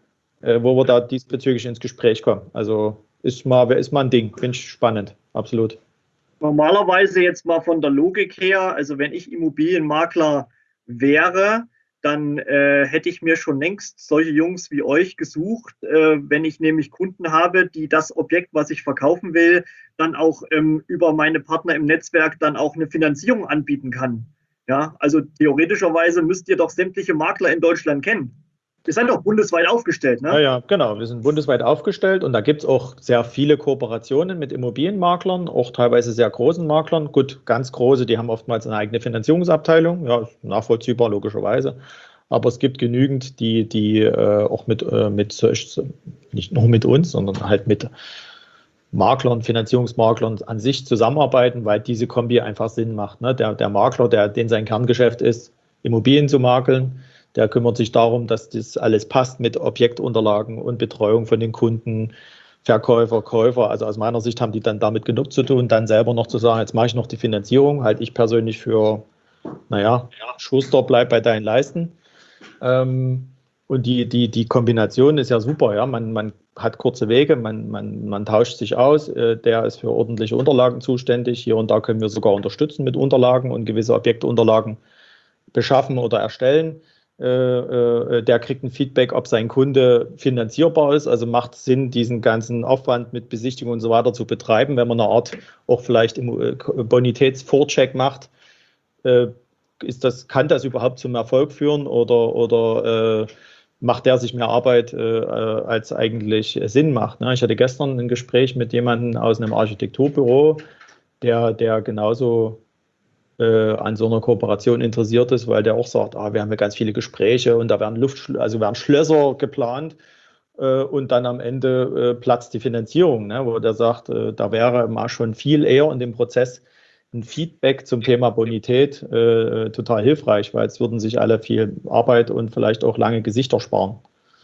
wo wir da diesbezüglich ins Gespräch kommen. Also ist mal, ist mal ein Ding, finde ich spannend, absolut. Normalerweise jetzt mal von der Logik her, also wenn ich Immobilienmakler wäre, dann äh, hätte ich mir schon längst solche Jungs wie euch gesucht, äh, wenn ich nämlich Kunden habe, die das Objekt, was ich verkaufen will, dann auch ähm, über meine Partner im Netzwerk dann auch eine Finanzierung anbieten kann. Ja, also theoretischerweise müsst ihr doch sämtliche Makler in Deutschland kennen. Wir sind doch bundesweit aufgestellt, ne? Ja, ja, genau. Wir sind bundesweit aufgestellt und da gibt es auch sehr viele Kooperationen mit Immobilienmaklern, auch teilweise sehr großen Maklern. Gut, ganz große, die haben oftmals eine eigene Finanzierungsabteilung, ja, nachvollziehbar, logischerweise. Aber es gibt genügend, die, die äh, auch mit, äh, mit, nicht nur mit uns, sondern halt mit Maklern, Finanzierungsmaklern an sich zusammenarbeiten, weil diese Kombi einfach Sinn macht. Ne? Der, der Makler, der, den sein Kerngeschäft ist, Immobilien zu makeln, der kümmert sich darum, dass das alles passt mit Objektunterlagen und Betreuung von den Kunden, Verkäufer, Käufer. Also aus meiner Sicht haben die dann damit genug zu tun, dann selber noch zu sagen, jetzt mache ich noch die Finanzierung, halte ich persönlich für, naja, Schuster, bleib bei deinen Leisten. Ähm, und die, die, die Kombination ist ja super, ja. Man, man hat kurze Wege, man, man, man tauscht sich aus, äh, der ist für ordentliche Unterlagen zuständig. Hier und da können wir sogar unterstützen mit Unterlagen und gewisse Objektunterlagen beschaffen oder erstellen. Äh, der kriegt ein Feedback, ob sein Kunde finanzierbar ist. Also macht es Sinn, diesen ganzen Aufwand mit Besichtigung und so weiter zu betreiben, wenn man eine Art auch vielleicht Bonitätsvorcheck macht. Äh, ist das, kann das überhaupt zum Erfolg führen oder, oder äh, macht der sich mehr Arbeit, äh, als eigentlich Sinn macht? Ne? Ich hatte gestern ein Gespräch mit jemandem aus einem Architekturbüro, der, der genauso an so einer Kooperation interessiert ist, weil der auch sagt, ah, wir haben ja ganz viele Gespräche und da werden Luft, also werden Schlösser geplant äh, und dann am Ende äh, platzt die Finanzierung, ne, wo der sagt, äh, da wäre mal schon viel eher in dem Prozess ein Feedback zum Thema Bonität äh, total hilfreich, weil es würden sich alle viel Arbeit und vielleicht auch lange Gesichter sparen.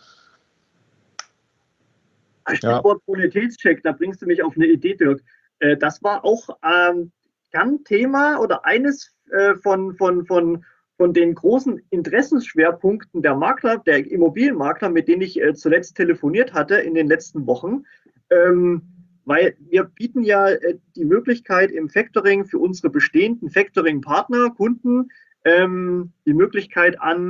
Stichwort ja. Bonitätscheck, da bringst du mich auf eine Idee, Dirk. Äh, das war auch ähm, Kernthema oder eines äh, von, von, von, von den großen Interessensschwerpunkten der Makler, der Immobilienmakler, mit denen ich äh, zuletzt telefoniert hatte in den letzten Wochen, ähm, weil wir bieten ja äh, die Möglichkeit im Factoring für unsere bestehenden Factoring-Partner, Kunden, ähm, die Möglichkeit an,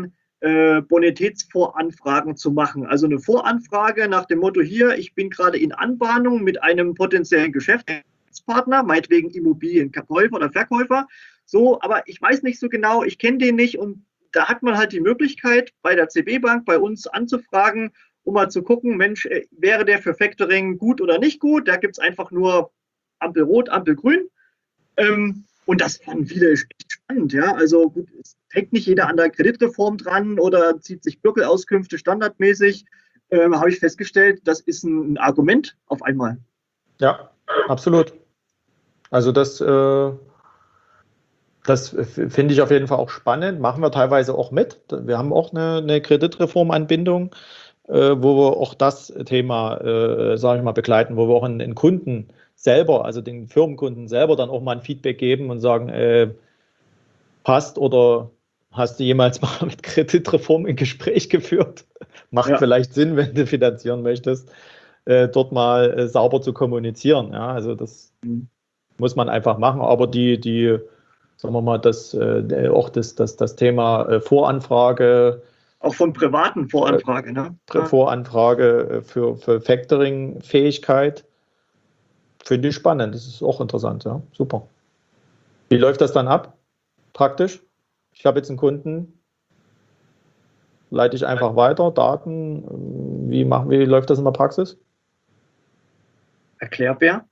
äh, Bonitätsvoranfragen zu machen. Also eine Voranfrage nach dem Motto hier, ich bin gerade in Anbahnung mit einem potenziellen Geschäftspartner, meinetwegen Immobilienkäufer oder Verkäufer. So, aber ich weiß nicht so genau, ich kenne den nicht und da hat man halt die Möglichkeit, bei der C B Bank bei uns anzufragen, um mal zu gucken, Mensch, äh, wäre der für Factoring gut oder nicht gut? Da gibt es einfach nur Ampel rot, Ampel grün. Ähm, und das fanden viele echt spannend. Ja? Also gut, es hängt nicht jeder an der Kreditreform dran oder zieht sich Bürgelauskünfte standardmäßig. Ähm, habe ich festgestellt, das ist ein, ein Argument auf einmal. Ja, absolut. Also das, äh, das finde ich auf jeden Fall auch spannend. Machen wir teilweise auch mit. Wir haben auch eine, eine Kreditreformanbindung, äh, wo wir auch das Thema, äh, sage ich mal, begleiten, wo wir auch den Kunden selber, also den Firmenkunden selber dann auch mal ein Feedback geben und sagen, äh, passt oder hast du jemals mal mit Kreditreform ein Gespräch geführt? Macht ja vielleicht Sinn, wenn du finanzieren möchtest, äh, dort mal äh, sauber zu kommunizieren. Ja, also das mhm. muss man einfach machen, aber die, die sagen wir mal, das, äh, auch das, das, das Thema äh, Voranfrage, auch von privaten Voranfrage, ne? Voranfrage für, für Factoring-Fähigkeit, finde ich spannend. Das ist auch interessant, ja. Super. Wie läuft das dann ab? Praktisch? Ich habe jetzt einen Kunden, leite ich einfach weiter, Daten, wie, machen, wie läuft das in der Praxis? Erklärbär.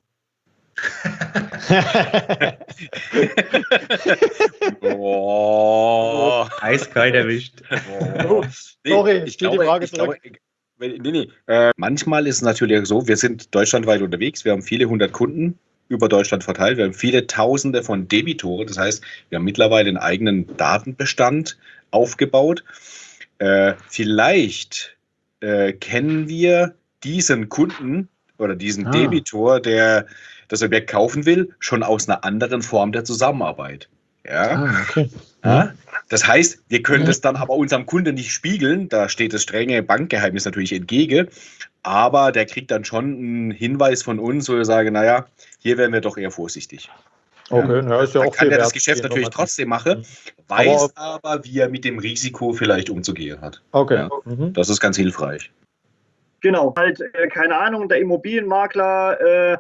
Oh, eiskalt erwischt. Oh. Nee, Sorry, ich die glaube, Frage ich glaube, nee, nee. Äh, manchmal ist es natürlich so, wir sind deutschlandweit unterwegs, wir haben viele hundert Kunden über Deutschland verteilt, wir haben viele Tausende von Debitoren, das heißt, wir haben mittlerweile einen eigenen Datenbestand aufgebaut. Äh, vielleicht äh, kennen wir diesen Kunden oder diesen ah. Debitor, der das Objekt kaufen will, schon aus einer anderen Form der Zusammenarbeit. Ja? Ah, okay. Ja? Das heißt, wir können das dann aber unserem Kunden nicht spiegeln, da steht das strenge Bankgeheimnis natürlich entgegen, aber der kriegt dann schon einen Hinweis von uns, wo wir sagen, naja, hier wären wir doch eher vorsichtig. Okay, ja, ist ja dann auch kann viel er das wert, Geschäft natürlich trotzdem machen, aber weiß aber, wie er mit dem Risiko vielleicht umzugehen hat. Okay. Ja? Mhm. Das ist ganz hilfreich. Genau, halt, äh, keine Ahnung, der Immobilienmakler äh,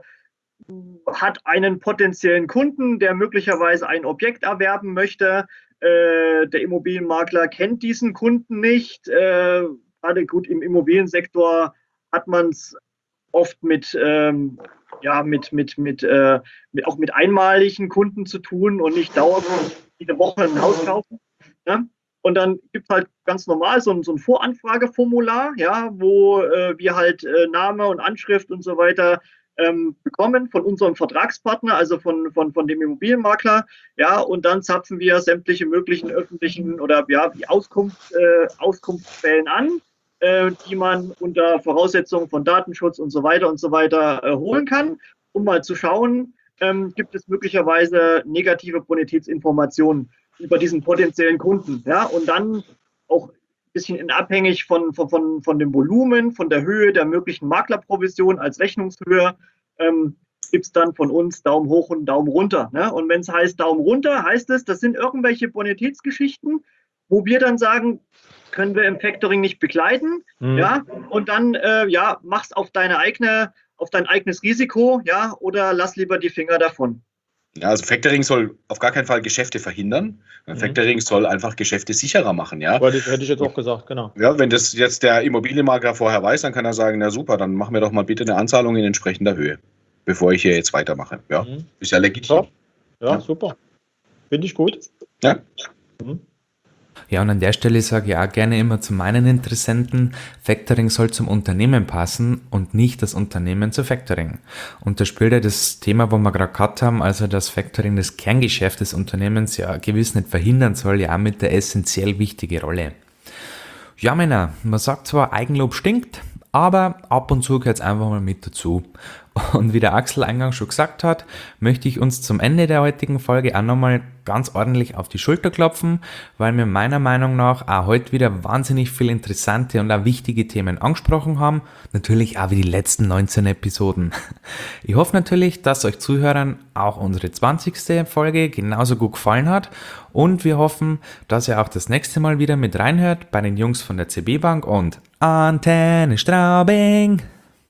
hat einen potenziellen Kunden, der möglicherweise ein Objekt erwerben möchte. Äh, der Immobilienmakler kennt diesen Kunden nicht. Äh, gerade gut im Immobiliensektor hat man es oft mit, ähm, ja, mit, mit, mit, äh, mit, auch mit einmaligen Kunden zu tun und nicht dauernd jede Woche ein Haus kaufen. Ne? Und dann gibt es halt ganz normal so ein, so ein Voranfrageformular, ja, wo äh, wir halt äh, Name und Anschrift und so weiter ähm, bekommen von unserem Vertragspartner, also von, von, von dem Immobilienmakler. Ja, und dann zapfen wir sämtliche möglichen öffentlichen oder ja, die Auskunft, äh, Auskunftsquellen an, äh, die man unter Voraussetzungen von Datenschutz und so weiter und so weiter äh, holen kann, um mal zu schauen, ähm, gibt es möglicherweise negative Bonitätsinformationen über diesen potenziellen Kunden. Ja, und dann auch ein bisschen in abhängig von, von, von, von dem Volumen, von der Höhe der möglichen Maklerprovision als Rechnungshöhe, ähm, gibt es dann von uns Daumen hoch und Daumen runter. Ne? Und wenn es heißt Daumen runter, heißt es, das sind irgendwelche Bonitätsgeschichten, wo wir dann sagen, können wir im Factoring nicht begleiten. Mhm. Ja? Und dann äh, ja, mach's auf deine eigene, auf dein eigenes Risiko, ja, oder lass lieber die Finger davon. Ja, also Factoring soll auf gar keinen Fall Geschäfte verhindern. Mhm. Factoring soll einfach Geschäfte sicherer machen, ja. Das hätte ich jetzt auch gesagt, genau. Ja, wenn das jetzt der Immobilienmakler vorher weiß, dann kann er sagen, na super, dann machen wir doch mal bitte eine Anzahlung in entsprechender Höhe, bevor ich hier jetzt weitermache. Ja, mhm. Ist ja legitim. Ja, ja, ja. Super. Finde ich gut. Ja. Mhm. Ja, und an der Stelle sage ich auch gerne immer zu meinen Interessenten, Factoring soll zum Unternehmen passen und nicht das Unternehmen zu Factoring. Und da spielt ja das Thema, wo wir gerade gehabt haben, also das Factoring das Kerngeschäft des Unternehmens ja gewiss nicht verhindern soll, ja auch mit der essentiell wichtige Rolle. Ja, Männer, man sagt zwar, Eigenlob stinkt, Aber ab und zu gehört es einfach mal mit dazu. Und wie der Axel eingangs schon gesagt hat, möchte ich uns zum Ende der heutigen Folge auch nochmal ganz ordentlich auf die Schulter klopfen, weil wir meiner Meinung nach auch heute wieder wahnsinnig viele interessante und auch wichtige Themen angesprochen haben. Natürlich auch wie die letzten neunzehn Episoden. Ich hoffe natürlich, dass euch Zuhörern auch unsere zwanzigste Folge genauso gut gefallen hat und wir hoffen, dass ihr auch das nächste Mal wieder mit reinhört bei den Jungs von der C B Bank und Antenne Straubing.